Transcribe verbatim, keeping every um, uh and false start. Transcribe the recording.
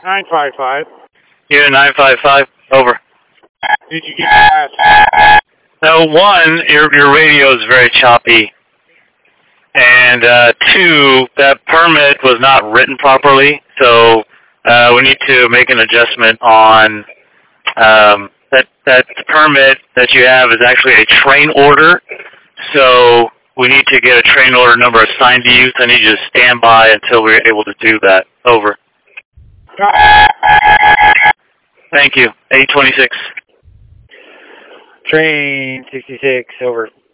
nine five five. Unit nine five five, over. Did you get past? No, one, your, your radio is very choppy. And uh, two, that permit was not written properly, so uh, we need to make an adjustment on um, that. That permit that you have is actually a train order, so we need to get a train order number assigned to you. So I need you to stand by until we're able to do that. Over. Thank you. eight twenty-six. Train sixty-six, over.